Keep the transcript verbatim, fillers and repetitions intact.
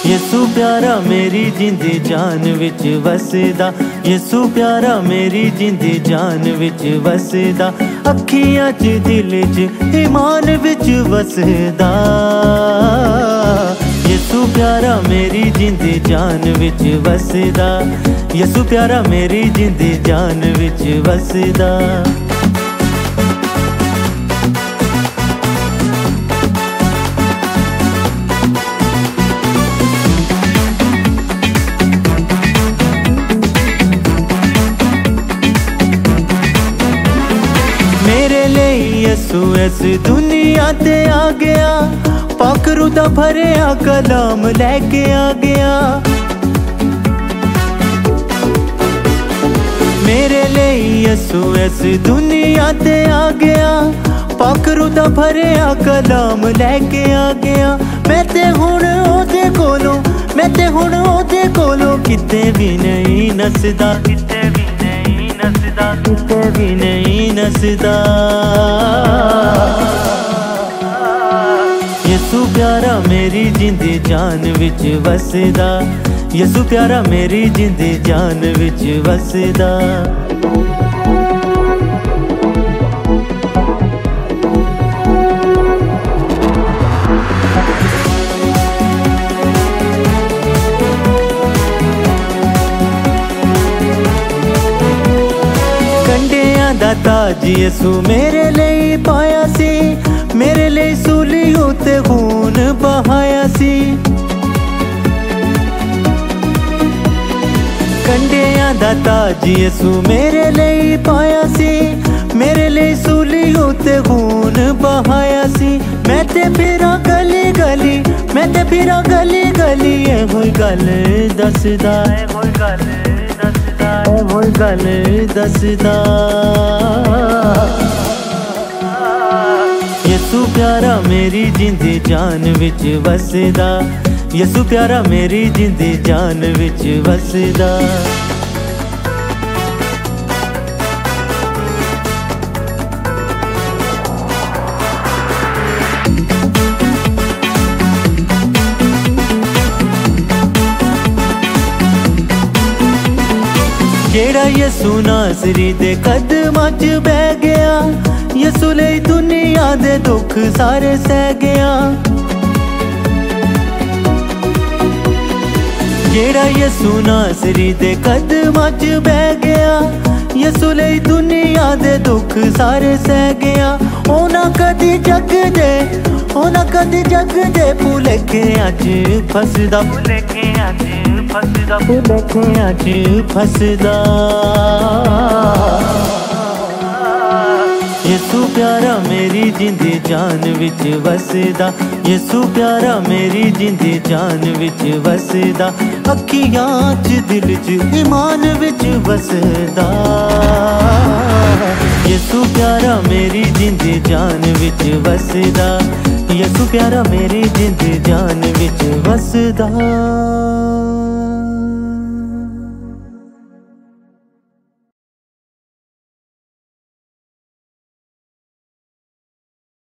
यसू प्यारा मेरी जिंदी जान विच वसदा, यसू प्यारा मेरी जिंदी जान विच वसदा, अखियां च दिल च ईमान विच वसदा। यसू प्यारा मेरी जिंदी जान विच वसदा, यसू प्यारा मेरी जिंदी जान विच वसदा। मेरे लिए यसू इस दुनिया ते आ गया, पाखरू दा भरिया कलाम लैके आ गया। मेरे लिए यसू इस दुनिया ते आ गया, पाखरू दा भरिया कलाम लैके आ गया। मैं ते हुण ओदे कोलों, मैं ते हुण ओदे कोलों किते भी नहीं नसदा, किते भी नहीं नसदा, किते भी नहीं नसदा। यसू प्यारा मेरी जिंदी जान विच वसदा, यसू प्यारा मेरी जिंदी जान विच वसदा। दा ताज यसू मेरे लिए पाया सी, मेरे लिए सूली उते खून बहाया सी। कंडियां दा ताज यसू मेरे लिए पाया सी, मेरे लिए सूली उते खून बहाया सी। मैं ते फिरा गली गली, मैं ते फिरा गली गली, ए होई गल दसदा, ए होई गल दसदा, ए होई गल दसदा। यसू प्यारा मेरी जिंदी जान विच वसदा, यसू प्यारा मेरी जिंदी जान विच वसदा। जेड़ा यसू नासरी दे कदमां च बह गया, यसू लई दुनिया दे दुख सारे सह गया। जेड़ा यसू नासरी दे कदमां च बह गया, यसू लई दुनिया दे दुख सारे सह गया। ओना कदी जग दे, ओना कदी जग दे भुलेखियां च फसदा, भुलेखियां च फसदा, भुलेखियां च फसदा। यसू प्यारा मेरी जिंदी जान विच वसदा, यसू प्यारा मेरी जिंदी जान विच वसदा, अखियां च दिल च ईमान विच वसदा। यसू प्यारा मेरी जिंदी जान विच वसदा, यसू प्यारा मेरी जिंदी जान विच वसदा।